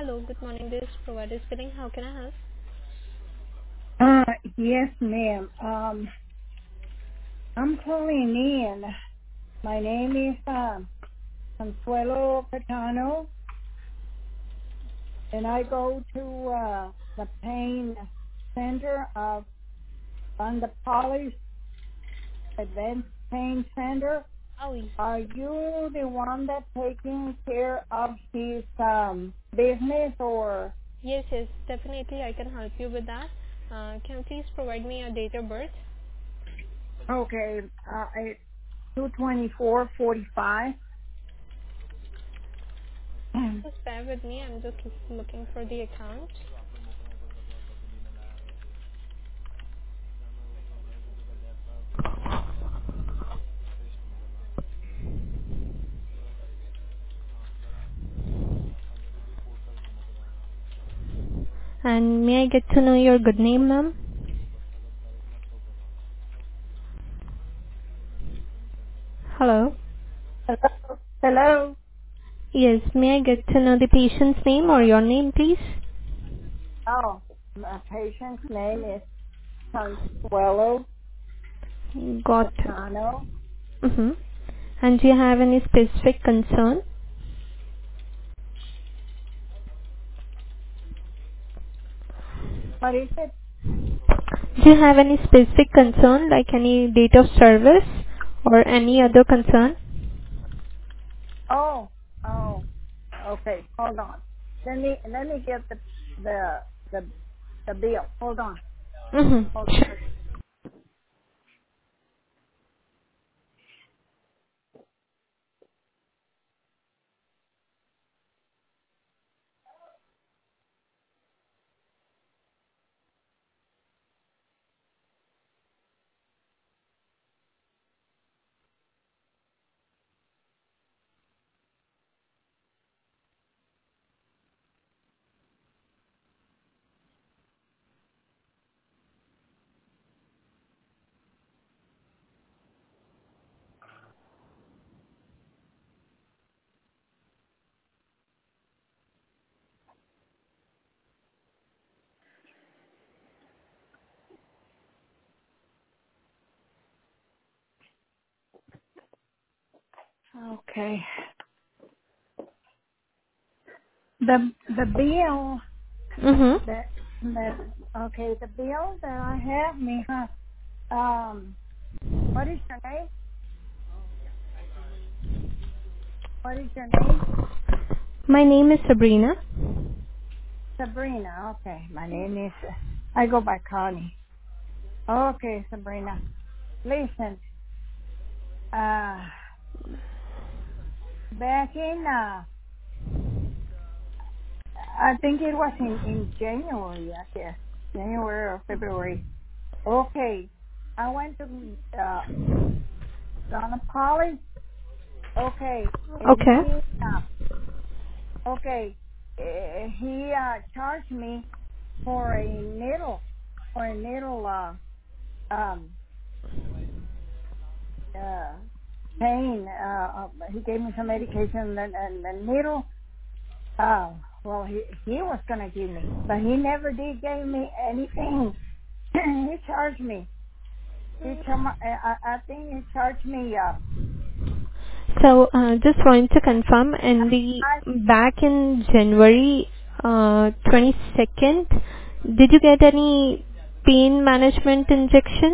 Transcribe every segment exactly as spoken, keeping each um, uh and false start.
Hello, good morning. This is provider speaking. How can I help? Uh, yes, ma'am. Um, I'm calling in. My name is um, Consuelo Catano, and I go to uh, the pain center of on the Polish Advanced Pain Center. Oh, y- Are you the one that's taking care of his um, business, or yes, yes, definitely I can help you with that. Uh, can you please provide me your date of birth? okay? Uh, two twenty four forty five. Just bear with me. I'm just looking for the account. And may I get to know your good name, ma'am? Hello. Hello. Hello. Yes, may I get to know the patient's name or your name, please? Oh, my patient's name is Consuelo Got it. Catano. Mm-hmm. And do you have any specific concern? What is it? Do you have any specific concern, like any date of service or any other concern? Oh, oh, okay. Hold on. Let me let me get the the the the bill. Hold on. Hold Mm-hmm. on. Sure. Okay. The the bill Mm-hmm. that that okay the bill that I have, Mija. Um, what is your name? What is your name? My name is Sabrina. Sabrina. Okay. My name is. I go by Connie. Okay, Sabrina. Listen. Uh, back in uh I think it was in, in January, I guess. January or February. Okay. I went to uh Donna Polly. Okay. And Okay. he uh okay. Uh, he uh charged me for a needle for a needle uh um uh pain. Uh uh, he gave me some medication and and the needle uh well he he was gonna give me. But he never did give me anything. He charged me. He charged. I, I I think he charged me. Uh, So, uh, just want to confirm, in the I back in January uh, twenty-second, did you get any pain management injection?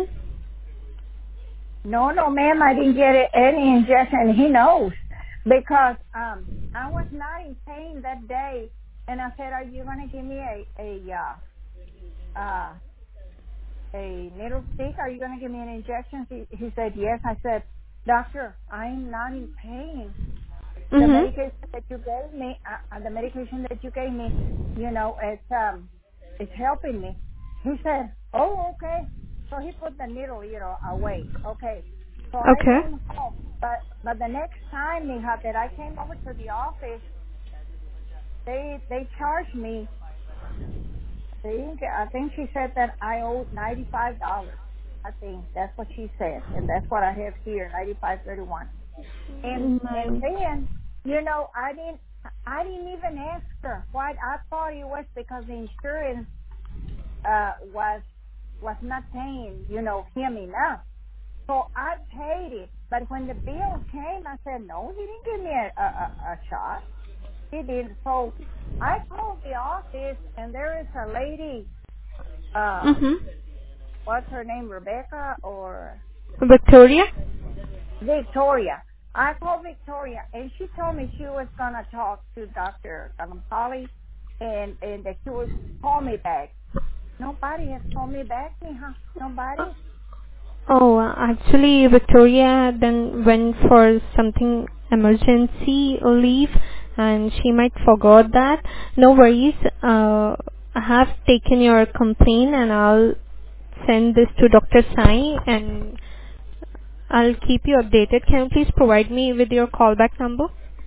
no no ma'am. I didn't get it, any injection. He knows because um I was not in pain that day, and I said, "Are you gonna give me a a uh uh a needle stick? Are you gonna give me an injection?" He he said yes. I said, "Doctor, I'm not in pain. The Mm-hmm. medication that you gave me, uh, uh, the medication that you gave me, you know, it's um, it's helping me." He said, "Oh, okay." So he put the needle, you know, away. Okay. So I Okay. came home, but but the next time, Mija, that I came over to the office, they they charged me. They, I think she said that I owed ninety five dollars. I think that's what she said, and that's what I have here, ninety five thirty one. And and My, then, you know, I didn't. I didn't even ask her. Why? I thought it was because the insurance uh, was was not paying, you know, him enough. So I paid it. But when the bill came, I said, no, he didn't give me a, a, a a shot. He didn't. So I called the office, and there is a lady, uh, Mm-hmm. what's her name, Rebecca or Victoria? Victoria. I called Victoria, and she told me she was going to talk to Doctor Polly, and, and that she would call me back. Nobody has called me back, Neha. Nobody. Oh, actually, Victoria then went for something emergency leave, and she might forgot that. No worries. Uh, I have taken your complaint, and I'll send this to Doctor Sai, and I'll keep you updated. Can you please provide me with your callback number?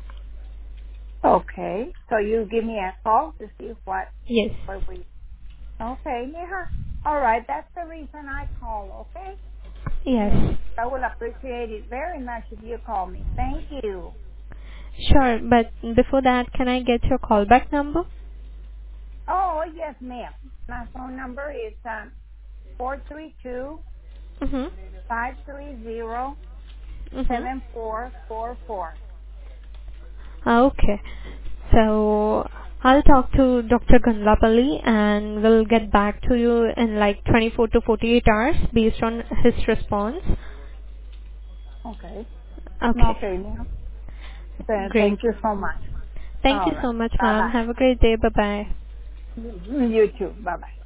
Okay. So you give me a call to see what, Yes. what we, okay, Neha. All right. That's the reason I call, okay? Yes. And I will appreciate it very much if you call me. Thank you. Sure, but before that, can I get your callback number? Oh, yes, ma'am. My phone number is um, four three two, Mm-hmm. five three zero, Mm-hmm. seven four four four. Okay. So I'll talk to Doctor Gandlapalli and we'll get back to you in like twenty-four to forty-eight hours based on his response. Okay. Okay. Okay, ma'am. Th- Great. Thank you so much. Thank All you right. so much, ma'am. Bye-bye. Have a great day. Bye-bye. You you too. Bye-bye.